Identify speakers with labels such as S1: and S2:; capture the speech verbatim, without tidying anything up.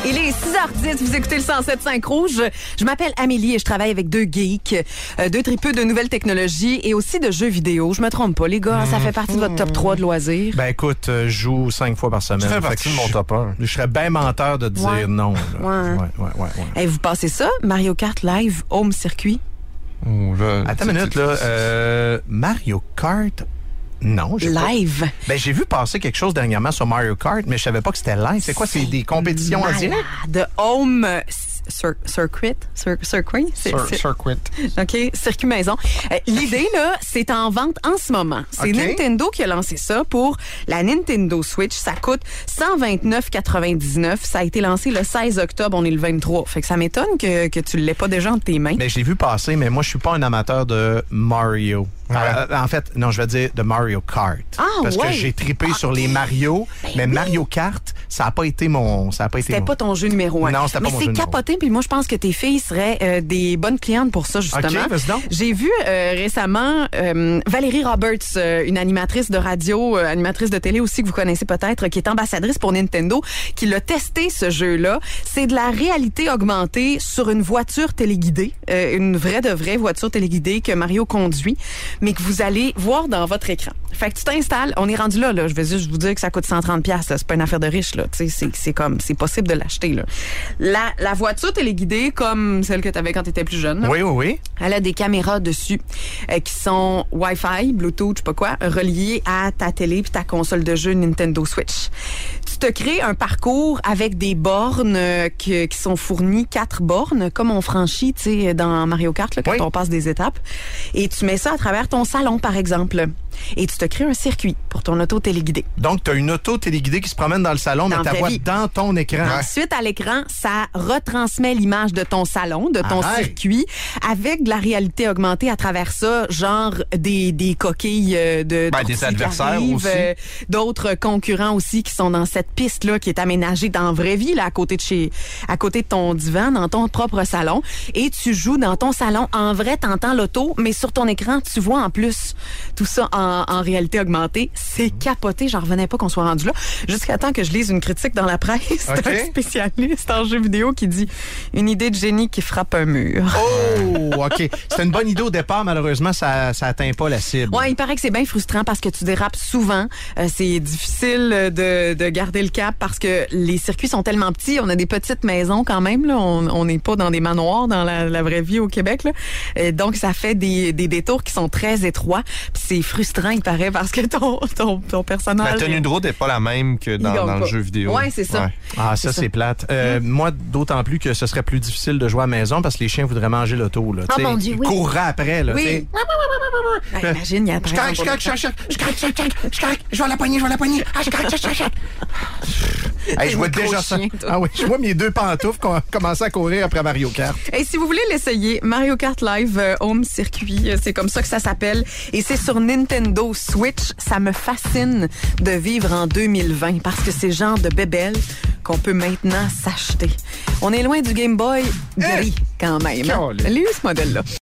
S1: Il est six heures dix, vous écoutez le cent sept virgule cinq Rouge. Je m'appelle Amélie et je travaille avec deux geeks, euh, deux tripeux de nouvelles technologies et aussi de jeux vidéo. Je me trompe pas, les gars, mmh. ça fait partie de votre top trois de loisirs.
S2: Ben écoute, euh, je joue cinq fois par semaine.
S3: Ça fait partie de mon top un.
S2: Je serais bien menteur de te dire
S1: ouais.
S2: non. Là.
S1: Ouais.
S2: Ouais, ouais, ouais, ouais.
S1: Et vous passez ça, Mario Kart Live Home Circuit?
S3: Oh, là,
S2: Attends une minute, là. Euh, Mario Kart... Non, j'ai
S1: live.
S2: Pas... Ben, j'ai vu passer quelque chose dernièrement sur Mario Kart, mais je savais pas que c'était live. C'est quoi? C'est, c'est des compétitions en direct?
S1: De Home cir- Circuit? Cir- circuit? C'est,
S3: Cir-
S1: c'est...
S3: Circuit.
S1: OK, circuit maison. Euh, l'idée, là, c'est en vente en ce moment. C'est
S2: okay.
S1: Nintendo qui a lancé ça pour la Nintendo Switch. Ça coûte cent vingt-neuf quatre-vingt-dix-neuf. Ça a été lancé le seize octobre. On est le vingt-trois. Fait que ça m'étonne que, que tu ne l'aies pas déjà entre tes mains.
S2: Ben, je l'ai vu passer, mais moi, je suis pas un amateur de Mario.
S3: Ouais.
S2: Euh, en fait, non, je vais dire de Mario Kart.
S1: Ah,
S2: parce
S1: ouais.
S2: que j'ai trippé
S1: okay.
S2: sur les Mario,
S1: ben
S2: mais
S1: oui.
S2: Mario Kart, ça a pas été mon, ça a pas été
S1: C'était
S2: mon...
S1: pas ton jeu numéro un.
S2: Non, c'était
S1: mais
S2: pas mon
S1: c'est
S2: jeu
S1: capoté, puis moi je pense que tes filles seraient euh, des bonnes clientes pour ça justement.
S2: OK, vas-y donc.
S1: J'ai vu euh, récemment euh, Valérie Roberts, euh, une animatrice de radio, euh, animatrice de télé aussi que vous connaissez peut-être, qui est ambassadrice pour Nintendo, qui l'a testé ce jeu-là. C'est de la réalité augmentée sur une voiture téléguidée, euh, une vraie de vraie voiture téléguidée que Mario conduit, mais que vous allez voir dans votre écran. Fait que tu t'installes, on est rendu là, là. Je vais juste vous dire que ça coûte cent trente dollars. C'est pas une affaire de riche, là. Tu sais, c'est, c'est comme, c'est possible de l'acheter, là. La, la voiture téléguidée, comme celle que tu avais quand tu étais plus jeune, là,
S2: Oui, oui, oui.
S1: elle a des caméras dessus euh, qui sont Wi-Fi, Bluetooth, je sais pas quoi, reliées à ta télé puis ta console de jeu Nintendo Switch. Tu te crées un parcours avec des bornes euh, qui, qui sont fournies, quatre bornes, comme on franchit, tu sais, dans Mario Kart, là, quand
S2: oui.
S1: on passe des étapes. Et tu mets ça à travers ton salon, par exemple. Et tu te crées un circuit pour ton auto téléguidée.
S2: Donc, tu as une auto téléguidée qui se promène dans le salon,
S1: Dans
S2: mais ta
S1: ta
S2: voix
S1: vie.
S2: dans ton écran.
S1: Ouais. Ensuite, à l'écran, ça retransmet l'image de ton salon, de ton
S2: Arrête.
S1: circuit, avec de la réalité augmentée à travers ça, genre des, des coquilles euh, de
S3: Ben, des adversaires aussi.
S1: euh, d'autres concurrents aussi qui sont dans cette piste-là qui est aménagée dans la vraie vie, là, à côté de chez, à côté de ton divan, dans ton propre salon. Et tu joues dans ton salon. En vrai, t'entends l'auto, mais sur ton écran, tu vois en plus tout ça en, en réalité augmentée. C'est capoté. J'en revenais pas qu'on soit rendu là. Jusqu'à temps que je lise une critique dans la presse
S2: okay.
S1: d'un spécialiste en jeux vidéo qui dit une idée de génie qui frappe un mur.
S2: Oh, OK. C'était une bonne idée au départ. Malheureusement, ça ça atteint pas la cible.
S1: Ouais, il paraît que c'est bien frustrant parce que tu dérapes souvent. Euh, c'est difficile de, de garder le cap parce que les circuits sont tellement petits. On a des petites maisons quand même. Là. On n'est pas dans des manoirs dans la, la vraie vie au Québec. Là. Euh, donc, ça fait des, des détours qui sont très étroits. Puis c'est frustrant, il paraît, parce que ton, ton, ton personnage...
S3: La tenue de route n'est pas la même que dans, dans le jeu vidéo.
S1: Ouais, c'est ça.
S3: Ouais.
S2: Ah, ça,
S1: c'est,
S2: c'est plate. Euh, mmh. Moi, d'autant plus que ce serait plus difficile de jouer à la maison parce que les chiens voudraient manger l'auto. Là,
S1: oh mon Dieu,
S2: ils
S1: oui.
S2: courraient après. Là,
S1: oui. Ben, imagine, il y a
S2: je craque, je craque, je craque, je craque, je craque, je craque, je vais la poigner, je vais la poigner. Ah, je craque, je craque, je craque. Hey, je vois déjà ça.
S1: Chien,
S2: ah oui, je vois mes deux pantoufles commencer à courir après Mario Kart.
S1: Et si vous voulez l'essayer, Mario Kart Live euh, Home Circuit, c'est comme ça que ça s'appelle. Et c'est sur Nintendo Switch. Ça me fascine de vivre en deux mille vingt parce que c'est le genre de bébelle qu'on peut maintenant s'acheter. On est loin du Game Boy gris, quand même.
S2: Hein?
S1: Lui, ce modèle-là.